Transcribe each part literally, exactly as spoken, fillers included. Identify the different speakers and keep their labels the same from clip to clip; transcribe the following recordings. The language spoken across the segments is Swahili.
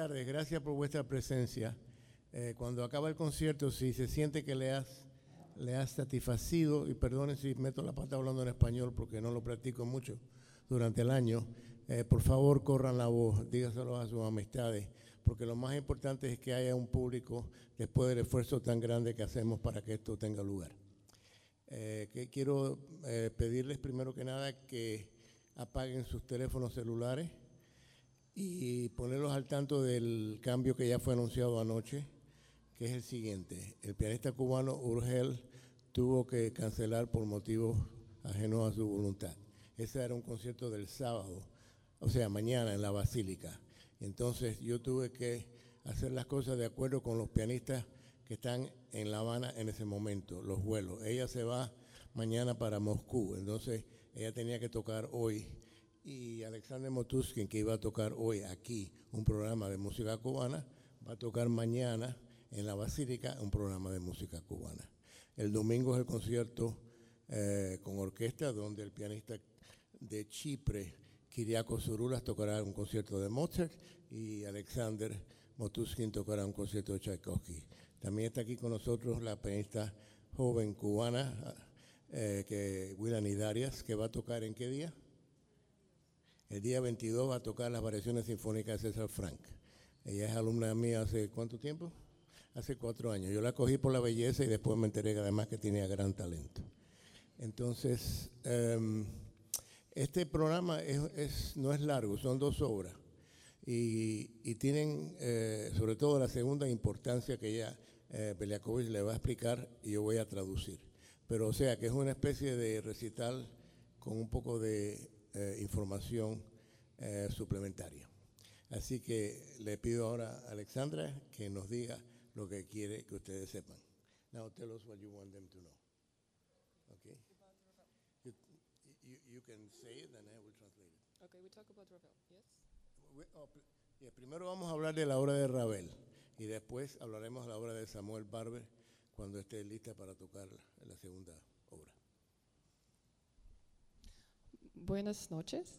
Speaker 1: tardes, gracias por vuestra presencia. Eh, cuando acaba el concierto, si se siente que le has, le has satisfacido, y perdonen si meto la pata hablando en español porque no lo practico mucho durante el año, eh, por favor corran la voz, dígaselo a sus amistades, porque lo más importante es que haya un público después del esfuerzo tan grande que hacemos para que esto tenga lugar. Eh, que quiero eh, pedirles primero que nada que apaguen sus teléfonos celulares y ponerlos al tanto del cambio que ya fue anunciado anoche, que es el siguiente. El pianista cubano Urgel tuvo que cancelar por motivos ajenos a su voluntad. Ese era un concierto del sábado, o sea, mañana en la Basílica. Entonces yo tuve que hacer las cosas de acuerdo con los pianistas que están en La Habana en ese momento, los vuelos. Ella se va mañana para Moscú, entonces ella tenía que tocar hoy. Y Alexander Motuskin, que iba a tocar hoy aquí un programa de música cubana, va a tocar mañana en la Basílica un programa de música cubana. El domingo es el concierto eh, con orquesta, donde el pianista de Chipre, Kyriakos Zouroulas, tocará un concierto de Mozart y Alexander Motuskin tocará un concierto de Tchaikovsky. También está aquí con nosotros la pianista joven cubana, eh, que Wilani Darias, que va a tocar ¿en qué día? El día veintidós va a tocar las variaciones sinfónicas de César Franck. Ella es alumna mía hace ¿cuánto tiempo? Hace cuatro años. Yo la cogí por la belleza y después me enteré que además que tenía gran talento. Entonces, um, este programa es, es, no es largo, son dos obras. Y, y tienen, eh, sobre todo, la segunda importancia que ella, eh, Beliakovich, le va a explicar y yo voy a traducir. Pero, o sea, que es una especie de recital con un poco de eh, información eh, suplementaria. Así que le pido ahora a Alexandra que nos diga lo que quiere que ustedes sepan. Now tell us what you want them to know. Okay? You, you, you can say it and I will translate it.
Speaker 2: Okay, we talk about Ravel, yes?
Speaker 1: We, oh, yeah, primero vamos a hablar de la obra de Ravel y después hablaremos de la obra de Samuel Barber cuando esté lista para tocar la, la segunda obra.
Speaker 2: Buenas noches.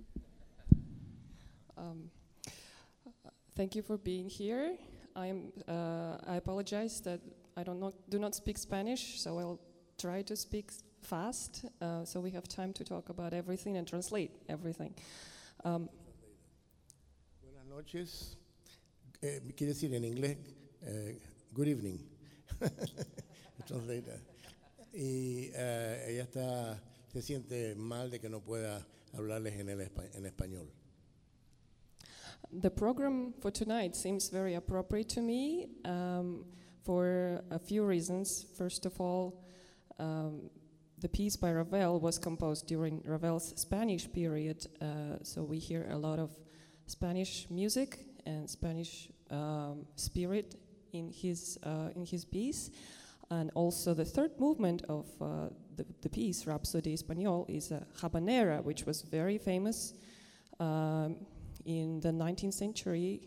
Speaker 2: um, thank you for being here. I'm, uh, I apologize that I don't know, do not speak Spanish, so I'll try to speak fast, uh, so we have time to talk about everything and translate everything. Um,
Speaker 1: Buenas noches. Eh, quiere decir en inglés, eh, good evening. Translate. Y uh, ella está, se siente mal de que no pueda hablarles en, el espa- en español.
Speaker 2: The program for tonight seems very appropriate to me um, for a few reasons. First of all, um, the piece by Ravel was composed during Ravel's Spanish period, uh, so we hear a lot of Spanish music and Spanish um, spirit in his uh, in his piece. And also the third movement of uh, the, the piece, Rhapsody Español, is a habanera, which was very famous um, in the nineteenth century.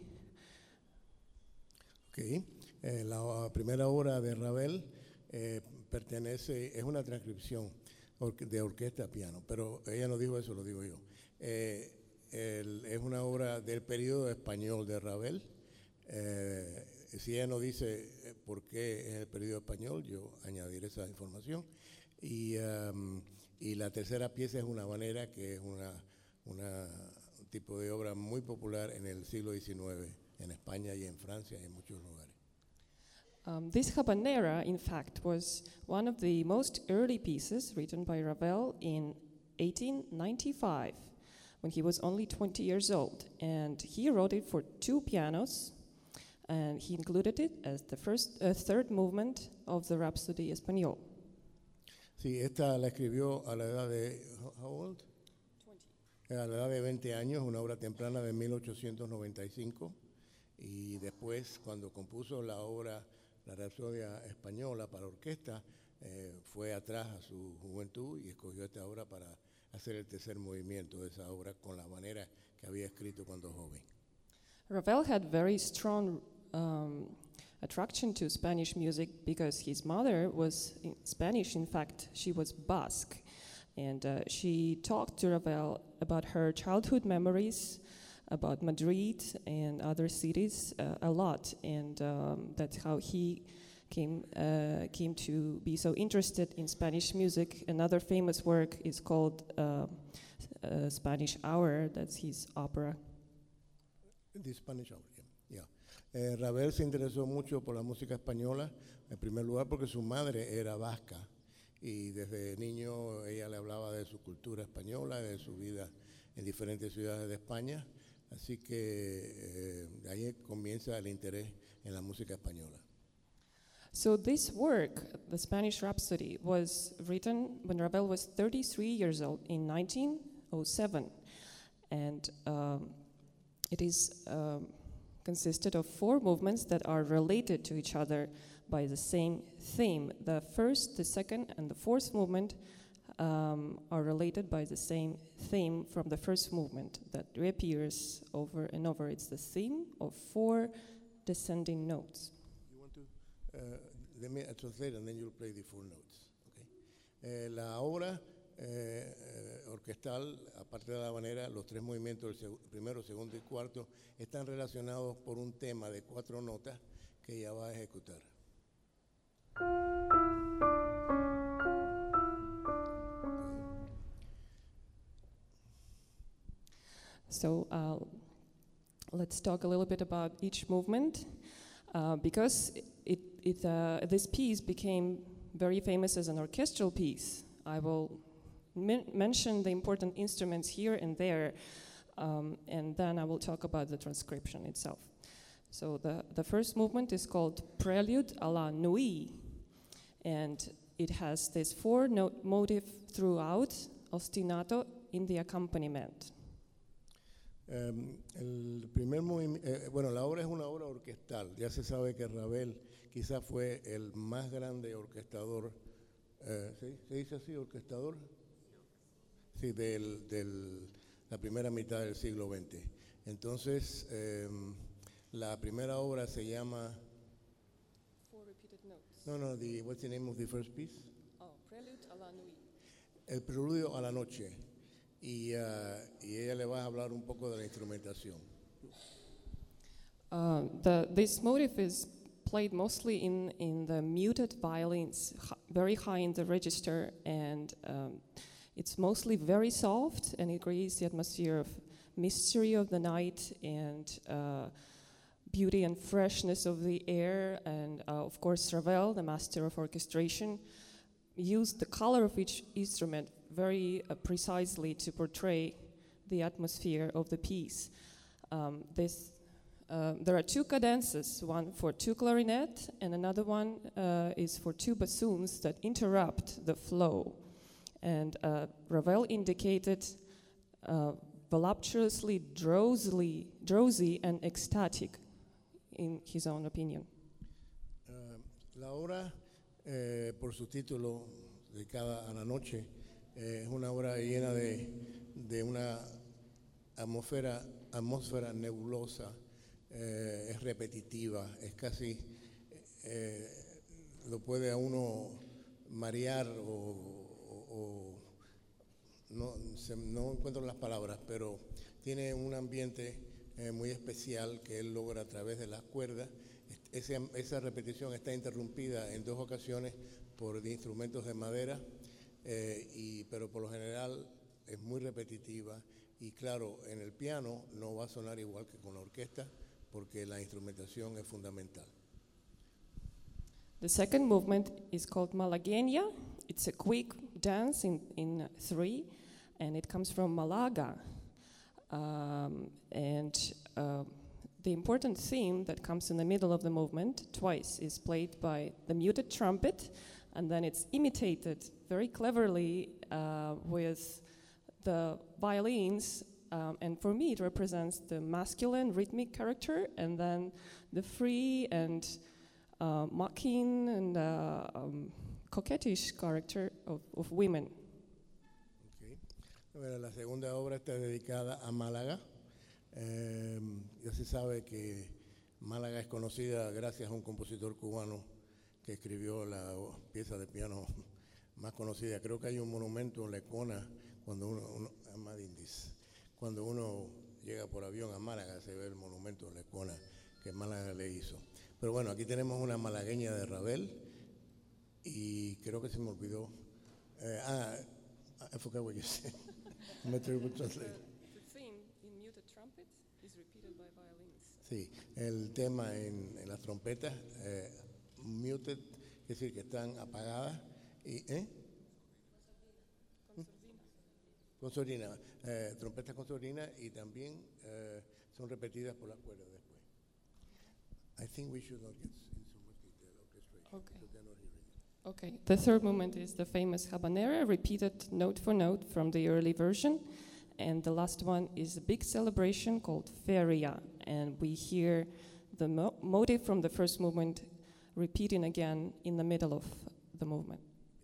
Speaker 1: Okay. Eh, la primera obra de Ravel eh, pertenece, es una transcripción or- de orquesta a piano, pero ella no dijo eso, lo digo yo. Eh, el, es una obra del periodo español de Ravel. Eh, si ella no dice eh, por qué es el periodo español, yo añadiré esa información. Y, um, y la tercera pieza es una habanera, que es una, una un tipo de obra muy popular en el siglo diecinueve en España y en Francia y en muchos lugares.
Speaker 2: Um, this habanera, in fact, was one of the most early pieces written by Ravel in eighteen ninety-five, when he was only twenty years old. And he wrote it for two pianos, and he included it as the first, uh, third movement of the Rhapsody Español.
Speaker 1: Sí, esta la escribió a la edad de, how old?
Speaker 2: twenty.
Speaker 1: A la edad de veinte años, una obra temprana de mil ochocientos noventa y cinco, y después, cuando compuso la obra La Rapsodia Española para orquesta, eh, fue atrás a su juventud y escogió esta obra para hacer el tercer movimiento de esa obra con la manera que había escrito cuando joven.
Speaker 2: Ravel had very strong um, attraction to Spanish music because his mother was in Spanish. In fact, she was Basque. And uh, she talked to Ravel about her childhood memories about Madrid and other cities uh, a lot, and um, that's how he came uh, came to be so interested in Spanish music. Another famous work is called uh, uh, Spanish Hour. That's his opera.
Speaker 1: The Spanish Hour, yeah. yeah. Eh, Ravel se interesó mucho por la música española, en primer lugar porque su madre era vasca y desde niño ella le hablaba de su cultura española, de su vida en diferentes ciudades de España, así que eh, de ahí comienza el interés en la música española.
Speaker 2: So this work, the Spanish Rhapsody, was written when Ravel was thirty-three years old in nineteen oh seven, and um, it is um, consisted of four movements that are related to each other by the same theme. The first, the second, and the fourth movement um, are related by the same theme from the first movement that reappears over and over. It's the theme of four descending notes.
Speaker 1: Uh, let me translate and then you'll play the four notes. Okay. Eh, la obra eh, eh, orquestal, aparte de la habanera, los tres movimientos, el seg- primero, segundo y cuarto, están relacionados por un tema de cuatro notas que ella va a ejecutar.
Speaker 2: So uh, let's talk a little bit about each movement. Uh, because it, it, uh, this piece became very famous as an orchestral piece. I will men- mention the important instruments here and there, um, and then I will talk about the transcription itself. So the, the first movement is called Prelude à la Nuit, and it has this four-note motive throughout, ostinato in the accompaniment.
Speaker 1: Um, el primer movimiento, eh, bueno, la obra es una obra orquestal. Ya se sabe que Ravel quizás fue el más grande orquestador, eh, ¿sí? ¿Se dice así, orquestador? Sí, del, del, la primera mitad del siglo veinte. Entonces, eh, la primera obra se llama...
Speaker 2: Four repeated notes.
Speaker 1: No, no, the, what's the name of the first piece?
Speaker 2: Oh, Prelude à la Nuit.
Speaker 1: El preludio a la noche. Y, uh, y ella le va a hablar un poco de la instrumentación.
Speaker 2: Uh, the, this motive is played mostly in, in the muted violins, h- very high in the register, and um, it's mostly very soft, and it creates the atmosphere of mystery of the night and uh, beauty and freshness of the air. And uh, of course, Ravel, the master of orchestration, used the color of each instrument very uh, precisely to portray the atmosphere of the piece. Um, this, uh, there are two cadences, one for two clarinet and another one uh, is for two bassoons that interrupt the flow. And uh, Ravel indicated uh, voluptuously, drowsily, drowsy and ecstatic, in his own opinion.
Speaker 1: Uh, la obra, eh, por su título, dedicada a la noche, Eh, es una obra llena de, de una atmósfera, atmósfera nebulosa, eh, es repetitiva, es casi, eh, lo puede a uno marear o, o, o no, se, no encuentro las palabras, pero tiene un ambiente eh, muy especial que él logra a través de las cuerdas. Ese, esa repetición está interrumpida en dos ocasiones por instrumentos de madera. Eh, y, pero por lo general es muy repetitiva y claro, en el piano no va a sonar igual que con la orquesta porque la instrumentación es fundamental.
Speaker 2: The second movement is called Malagueña. It's a quick dance in, in three, and it comes from Malaga. Um, and uh, the important theme that comes in the middle of the movement twice is played by the muted trumpet, and then it's imitated very cleverly uh, with the violins, um, and for me it represents the masculine rhythmic character, and then the free and uh, mocking and uh, um, coquettish character of, of women.
Speaker 1: Okay. Bueno, la segunda obra está dedicada a Málaga. Eh, ya se sabe que Málaga es conocida gracias a un compositor cubano que escribió la pieza de piano más conocida. Creo que hay un monumento en La Econa cuando uno, uno Amadindis, cuando uno llega por avión a Málaga, se ve el monumento de la Lecona que Málaga le hizo. Pero bueno, aquí tenemos una malagueña de Ravel y creo que se me olvidó. Eh, ah, I forgot what you said. I'm a terrible translator.
Speaker 2: The theme in muted trumpet is repeated by violins.
Speaker 1: Sí, el tema en, en las trompetas, eh, muted, es decir, que están apagadas y, ¿eh? Con sordina, eh, trompetas con sordina y también eh, son repetidas por las cuerdas después. I think we should not get in so much detail orchestration
Speaker 2: Okay.
Speaker 1: because they're not hearing it.
Speaker 2: Okay, the third movement is the famous habanera, repeated note for note from the early version. And the last one is a big celebration called Feria. And we hear the mo- motive from the first movement repeating again in the middle of the movement.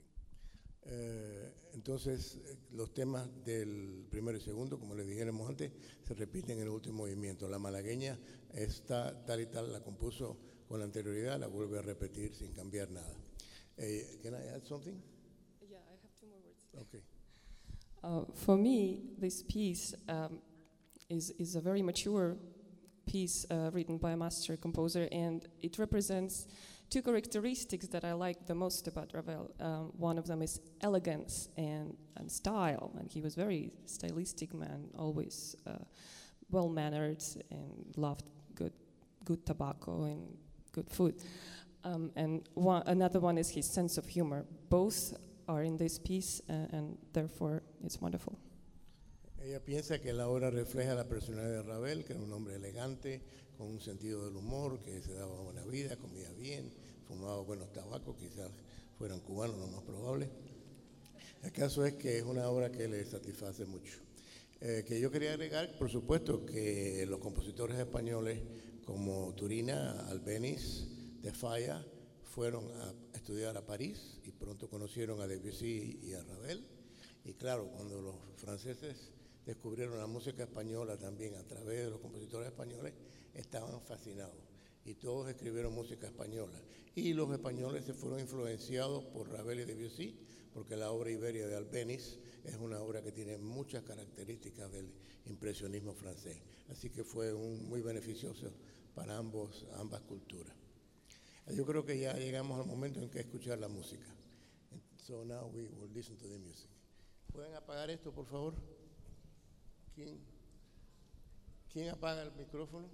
Speaker 1: Eh, entonces, eh, los temas del primero y segundo, como les dijéramos antes, se repiten en el último movimiento. La malagueña está tal y tal, la compuso con anterioridad, la vuelve a repetir sin cambiar nada. Eh, can I add something?
Speaker 2: Yeah, I have two more words.
Speaker 1: Okay.
Speaker 2: Uh, for me, this piece um, is, is a very mature piece uh, written by a master composer, and it represents two characteristics that I like the most about Ravel. Um, one of them is elegance and, and style, and he was very stylistic man, always uh, well-mannered and loved good, good tobacco and good food. Um, and one, another one is his sense of humor. Both are in this piece, uh, and therefore it's wonderful.
Speaker 1: Ella piensa que la obra refleja la personalidad de Ravel, que era un hombre elegante, con un sentido del humor, que se daba buena vida, comía bien, fumaba buenos tabacos, quizás fueran cubanos, lo más probable. El caso es que es una obra que le satisface mucho. Eh, que yo quería agregar, por supuesto, que los compositores españoles como Turina, Albéniz, de Falla, fueron a estudiar a París y pronto conocieron a Debussy y a Ravel. Y claro, cuando los franceses descubrieron la música española también a través de los compositores españoles, estaban fascinados y todos escribieron música española. Y los españoles se fueron influenciados por Ravel y Debussy, porque la obra Iberia de Albéniz es una obra que tiene muchas características del impresionismo francés. Así que fue un, muy beneficioso para ambos, ambas culturas. Yo creo que ya llegamos al momento en que escuchar la música. So now we will listen to the music. ¿Pueden apagar esto, por favor? ¿Quién, ¿quién apaga el micrófono?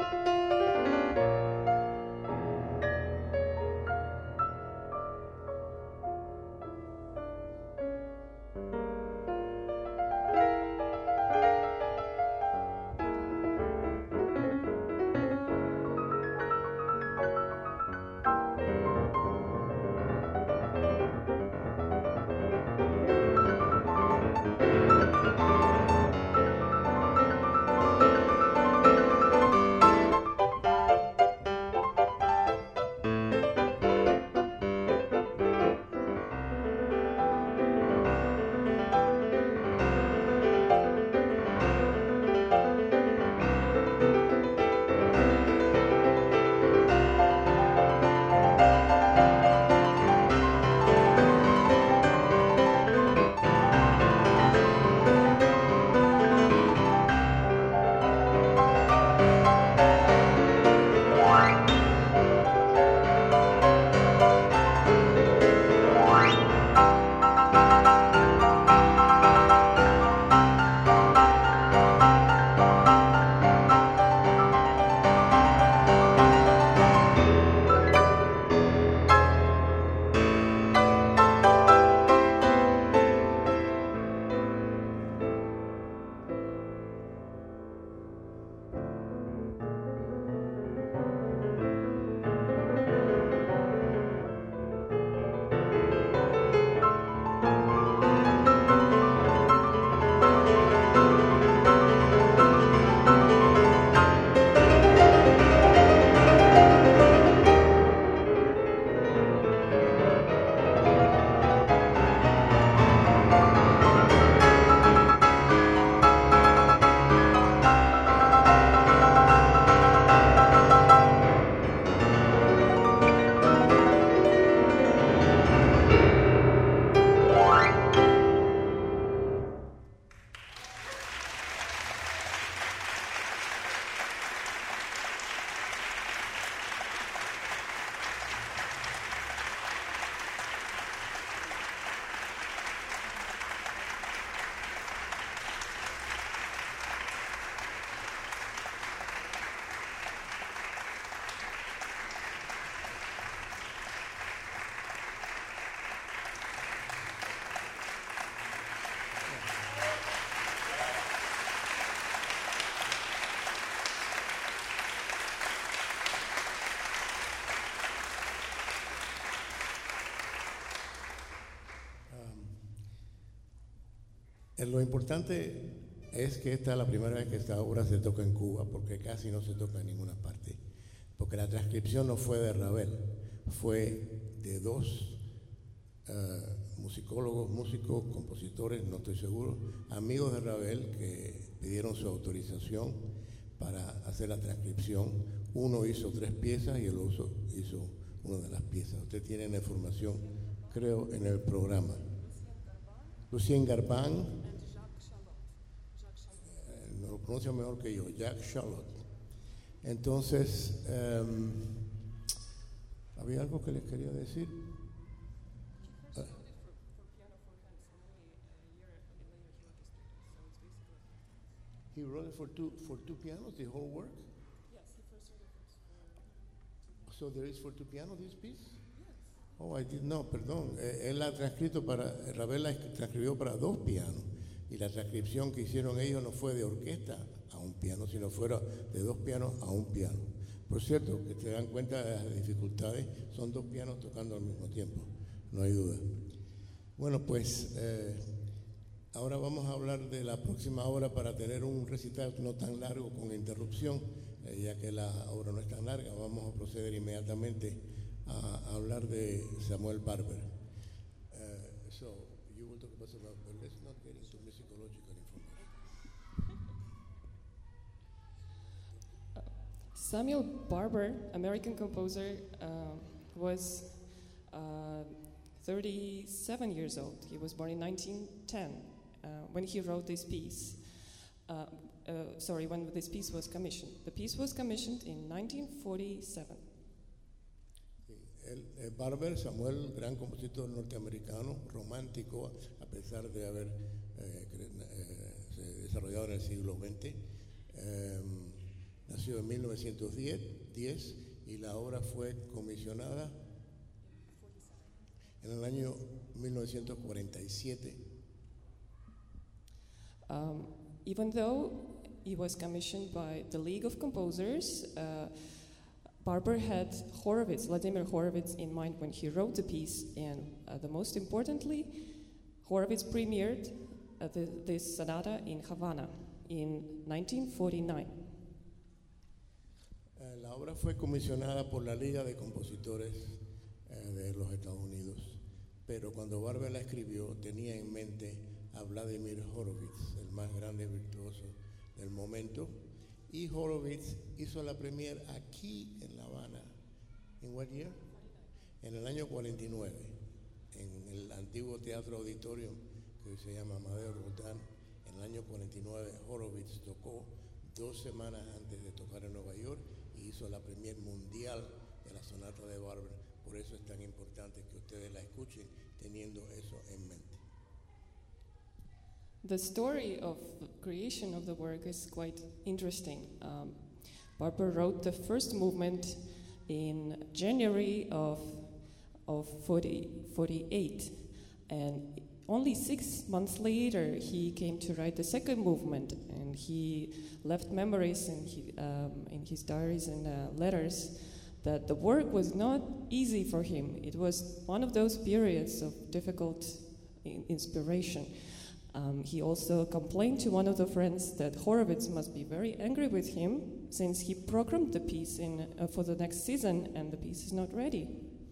Speaker 1: Lo importante es que esta es la primera vez que esta obra se toca en Cuba, porque casi no se toca en ninguna parte, porque la transcripción no fue de Ravel, fue de dos uh, musicólogos, músicos, compositores, no estoy seguro, amigos de Ravel que pidieron su autorización para hacer la transcripción. Uno hizo tres piezas y el otro hizo una de las piezas. Usted tiene la información, creo, en el programa. Lucien Garbin, me lo pronuncia mejor que yo, Jacques Charlotte. Entonces, um, ¿había algo que les quería decir? Uh, he wrote it for two, for two pianos, the whole work?
Speaker 2: Yes, he first wrote it for.
Speaker 1: So there is for two pianos this piece? Oh, I did, no, perdón. Eh, él la ha transcrito para, Ravel la transcribió para dos pianos. Y la transcripción que hicieron ellos no fue de orquesta a un piano, sino fuera de dos pianos a un piano. Por cierto, que te dan cuenta de las dificultades, son dos pianos tocando al mismo tiempo, no hay duda. Bueno, pues eh, ahora vamos a hablar de la próxima obra para tener un recital no tan largo con interrupción, eh, ya que la obra no es tan larga. Vamos a proceder inmediatamente a hablar de Samuel Barber. Uh, so, you will talk about Samuel, but let's not get into musicological information.
Speaker 2: Uh, Samuel Barber, American composer, uh, was uh, thirty-seven years old. He was born in nineteen ten uh, when he wrote this piece. Uh, uh, sorry, when this piece was commissioned. The piece was commissioned in nineteen forty-seven.
Speaker 1: El, el Barber, Samuel, gran compositor norteamericano, romántico, a pesar de haber eh, cre- eh, se desarrollado en el siglo veinte, eh, nació nació en mil novecientos diez y la obra fue comisionada en el año mil novecientos cuarenta y siete.
Speaker 2: Um, even though it was commissioned by the League of Composers, uh, Barber had Horowitz, Vladimir Horowitz, in mind when he wrote the piece, and uh, the most importantly, Horowitz premiered uh, the, this sonata in Havana in nineteen forty-nine.
Speaker 1: Uh, la obra fue comisionada por la Liga de Compositores uh, de los Estados Unidos, pero cuando Barber la escribió tenía en mente a Vladimir Horowitz, el más grande virtuoso del momento, y Horowitz hizo la premier aquí en La Habana. ¿En what year? En el año cuarenta y nueve, en el antiguo Teatro Auditorium, que hoy se llama Amadeo Roldán. En el año cuarenta y nueve, Horowitz tocó dos semanas antes de tocar en Nueva York y hizo la premier mundial de la sonata de Barber. Por eso es tan importante que ustedes la escuchen teniendo eso en mente.
Speaker 2: The story of the creation of the work is quite interesting. Um, Barber wrote the first movement in January of, of forty, forty-eight, and only six months later he came to write the second movement, and he left memories in, he, um, in his diaries and uh, letters that the work was not easy for him. It was one of those periods of difficult in- inspiration. Um, he also complained to one of the friends that Horowitz must be very angry with him since he programmed the piece in, uh, for the next season and the piece is not ready.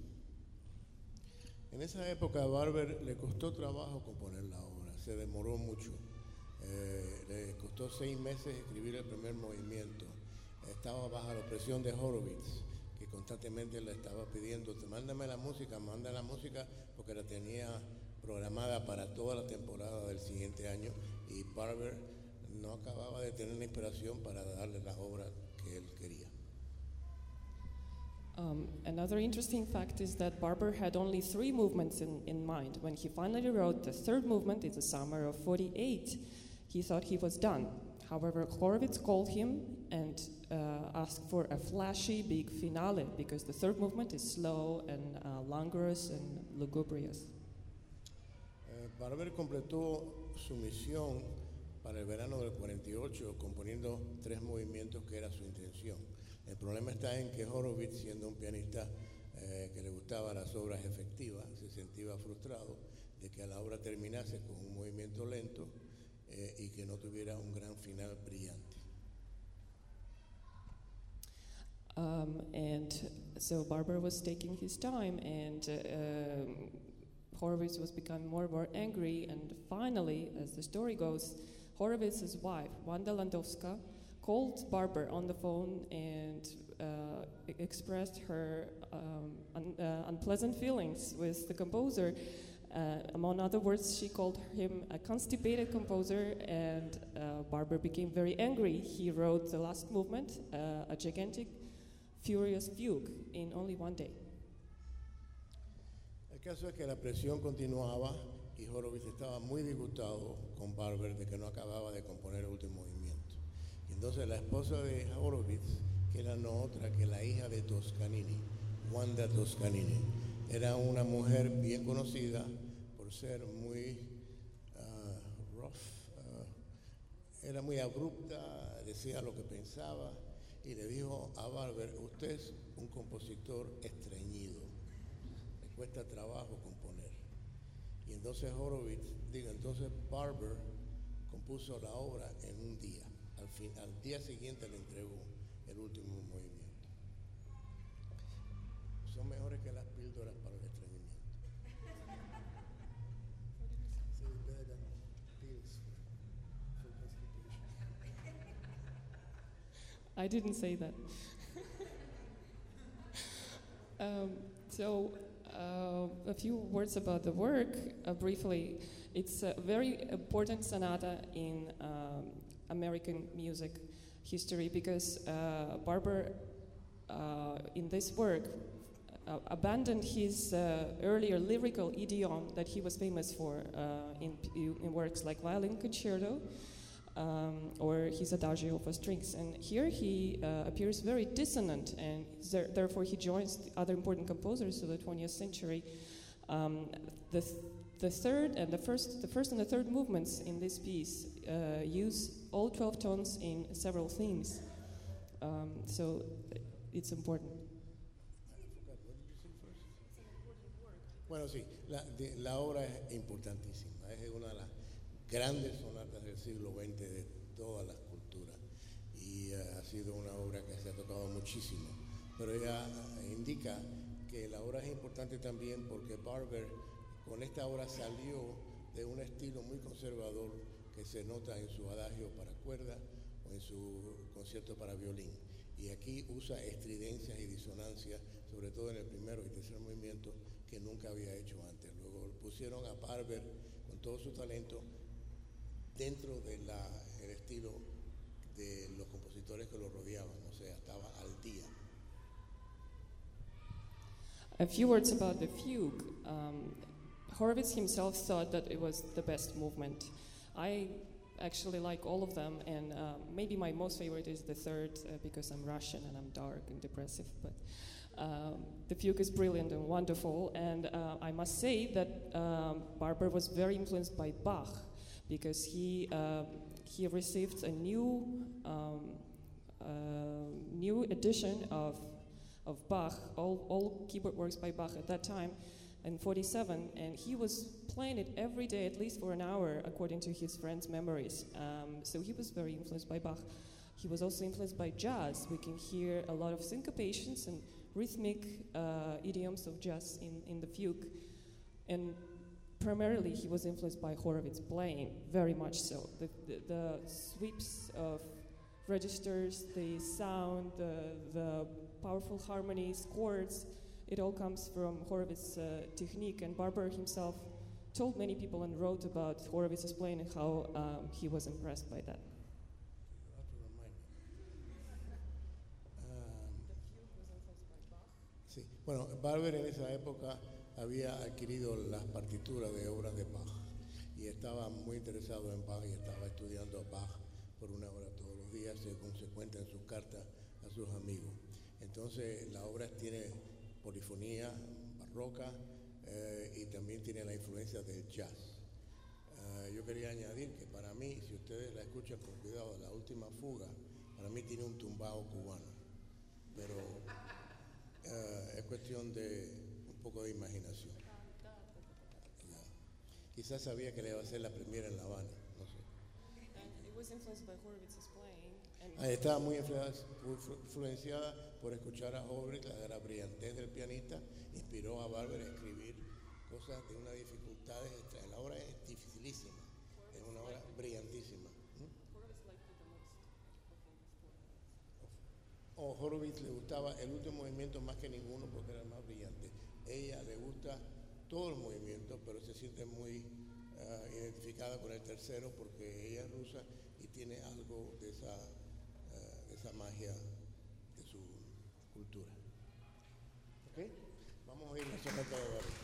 Speaker 1: En esa época a Barber le costó trabajo componer la obra, se demoró mucho. Eh, le costó seis meses escribir el primer movimiento. Estaba bajo la presión de Horowitz, que constantemente le estaba pidiendo, mándame la música, manda la música, porque la tenía programada para toda la temporada del siguiente año, y Barber no acababa de tener la inspiración para darle la obra que él quería.
Speaker 2: Um, another interesting fact is that Barber had only three movements in, in mind. When he finally wrote the third movement in the summer of forty-eight, he thought he was done. However, Horowitz called him and uh, asked for a flashy big finale because the third movement is slow and uh, languorous and lugubrious.
Speaker 1: Barber completó su misión para el verano del cuarenta y ocho componiendo tres movimientos que era su intención. El problema está en que Horowitz, siendo un pianista eh, que le gustaban las obras efectivas, se sentía frustrado de que la obra terminase con un movimiento lento eh, y que no tuviera un gran final brillante.
Speaker 2: Um, and so Barber was taking his time, and uh, um, Horowitz was becoming more and more angry, and finally, as the story goes, Horowitz's wife, Wanda Landowska, called Barber on the phone and uh, e- expressed her um, un- uh, unpleasant feelings with the composer. Uh, among other words, she called him a constipated composer, and uh, Barber became very angry. He wrote the last movement, uh, a gigantic, furious fugue, in only one day.
Speaker 1: El caso es que la presión continuaba y Horowitz estaba muy disgustado con Barber de que no acababa de componer el último movimiento. Y entonces la esposa de Horowitz, que era no otra que la hija de Toscanini, Wanda Toscanini, era una mujer bien conocida por ser muy uh, rough, uh, era muy abrupta, decía lo que pensaba y le dijo a Barber, usted es un compositor estreñido. Cuesta trabajo componer. Y entonces Horowitz, digo, entonces Barber compuso la obra en un día. Al, fin, al día siguiente le entregó el último movimiento. Son mejores que las píldoras para el estreñimiento.
Speaker 2: I didn't say that. um, so, uh, a few words about the work, uh, briefly. It's a very important sonata in um, American music history because uh, Barber, uh, in this work, uh, abandoned his uh, earlier lyrical idiom that he was famous for uh, in, in works like Violin Concerto. um, or his adagio for strings. And here he uh, appears very dissonant, and there, therefore he joins the other important composers of the twentieth century. Um, the, th- the third and the first, the first and the third movements in this piece uh, use all twelve tones in several themes. Um, so it's important.
Speaker 1: Bueno, sí, la, de, la obra es importantísima, es una de las grandes sonatas del siglo veinte de todas las culturas y uh, ha sido una obra que se ha tocado muchísimo, pero ella uh, indica que la obra es importante también porque Barber con esta obra salió de un estilo muy conservador que se nota en su adagio para cuerda o en su concierto para violín, y aquí usa estridencias y disonancias, sobre todo en el primero y tercer movimiento, que nunca había hecho antes. Luego pusieron a Barber con todo su talento dentro del estilo de los compositores que lo rodeaban, o sea, estaba al día.
Speaker 2: A few words about the fugue. Um, Horowitz himself thought that it was the best movement. I actually like all of them, and uh, maybe my most favorite is the third uh, because I'm Russian and I'm dark and depressive, but um, the fugue is brilliant and wonderful. And uh, I must say that um, Barber was very influenced by Bach because he uh, he received a new um, uh, new edition of of Bach, all, all keyboard works by Bach at that time, in forty-seven, and he was playing it every day, at least for an hour, according to his friends' memories. Um, so he was very influenced by Bach. He was also influenced by jazz. We can hear a lot of syncopations and rhythmic uh, idioms of jazz in, in the fugue. And primarily he was influenced by Horowitz playing, very much so. The, the, the sweeps of registers, the sound, the, the powerful harmonies, chords, it all comes from Horowitz's uh, technique, and Barber himself told many people and wrote about Horowitz's playing and how um, he was impressed by that.
Speaker 1: Sí, bueno, Barber en esa época había adquirido las partituras de obras de Bach y estaba muy interesado en Bach y estaba estudiando a Bach por una hora todos los días, según se cuenta en sus cartas a sus amigos. Entonces la obra tiene polifonía barroca eh, y también tiene la influencia del jazz. Uh, yo quería añadir que para mí, si ustedes la escuchan con cuidado, la última fuga, para mí tiene un tumbao cubano, pero uh, es cuestión de un poco de imaginación. Yeah. Quizás sabía que le iba a hacer la primera en La Habana, no sé.
Speaker 2: And it was influenced by Horowitz's playing.
Speaker 1: Ah, estaba muy influenciada por escuchar a Horowitz, la brillantez del pianista, inspiró a Barber a escribir cosas de una dificultad extra. La obra es dificilísima, es una obra brillantísima. O Horowitz le gustaba el último movimiento más que ninguno porque era el más brillante. Ella le gusta todos los movimientos, pero se siente muy uh, identificada con el tercero porque ella es rusa y tiene algo de esa, uh, de esa magia de su cultura. ¿Ok? Vamos a ir a la sonata de Barber.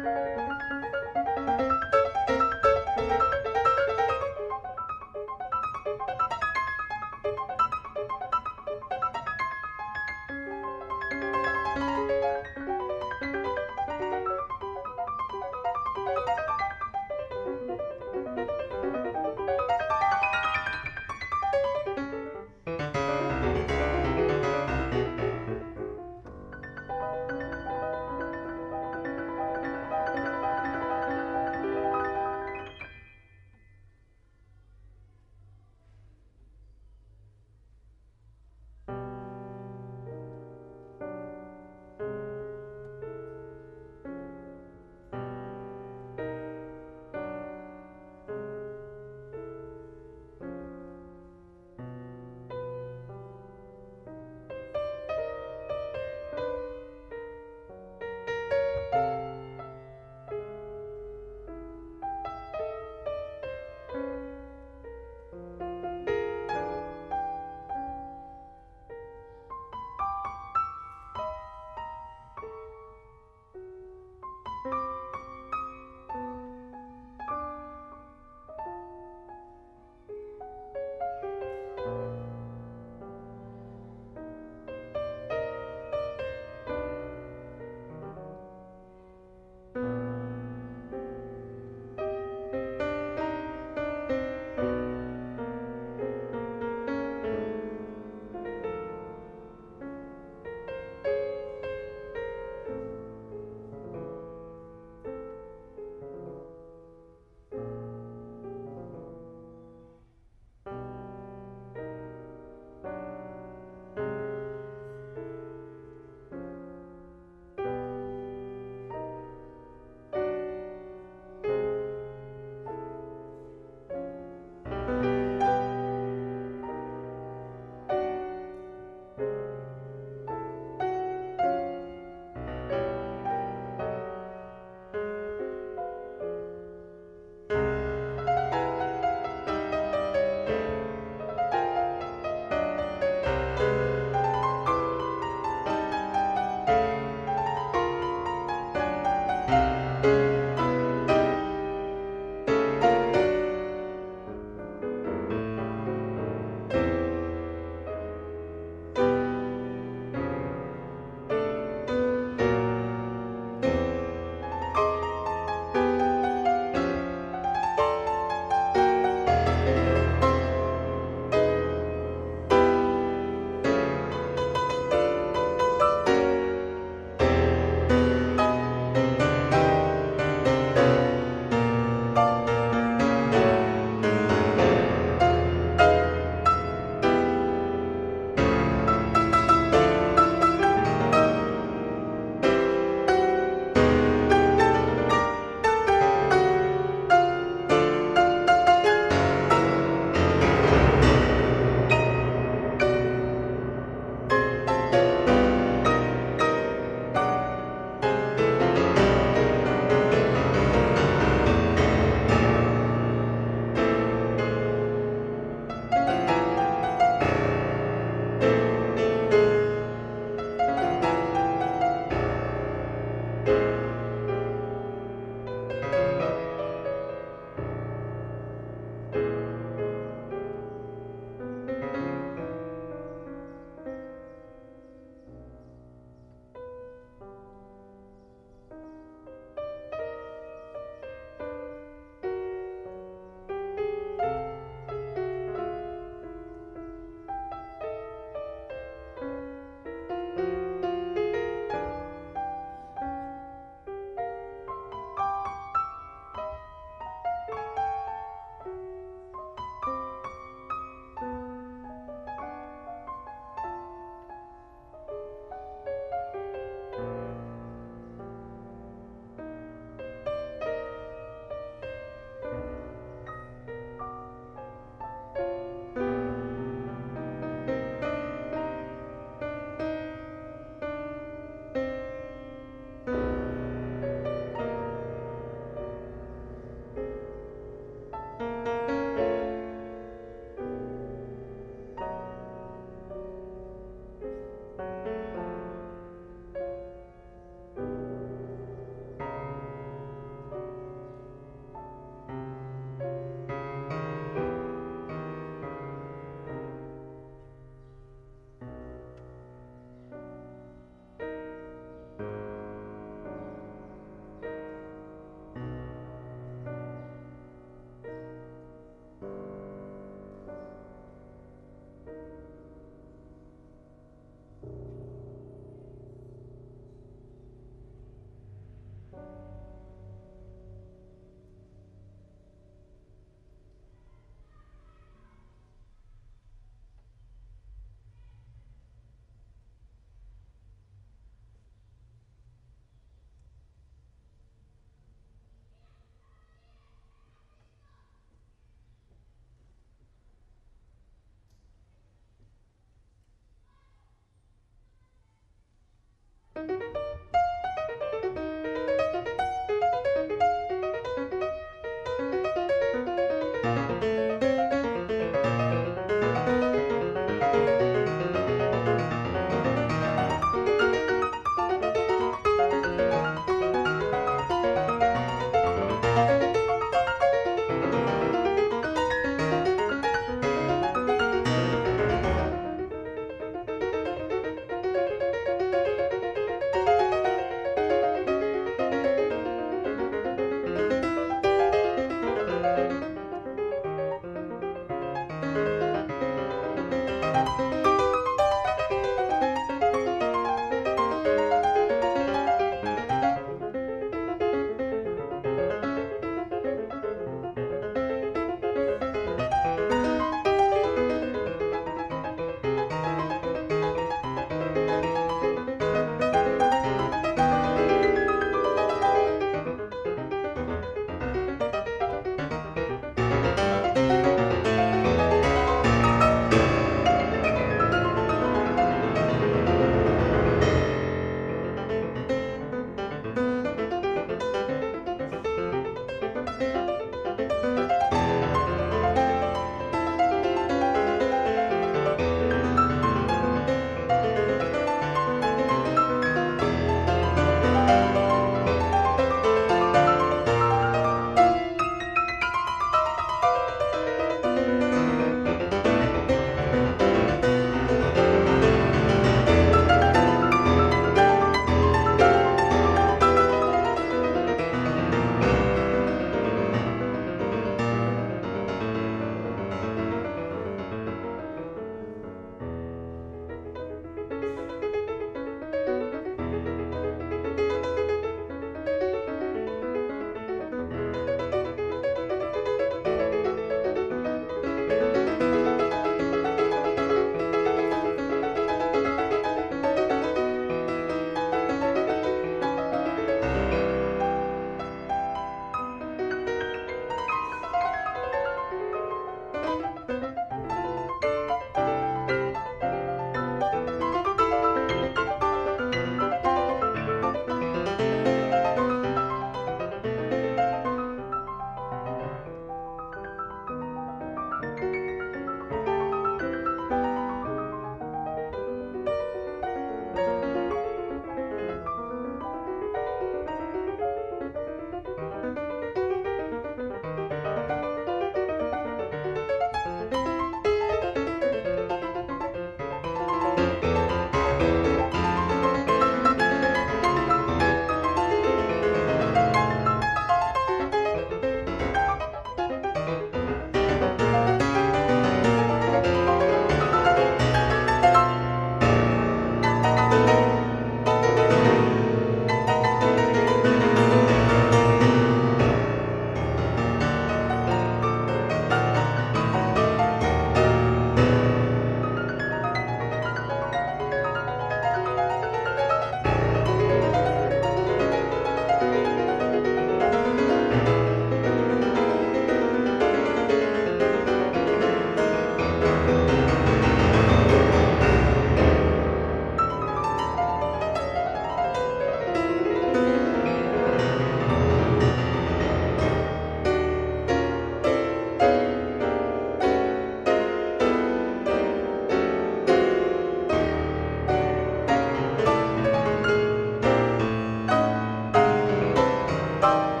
Speaker 1: Thank you.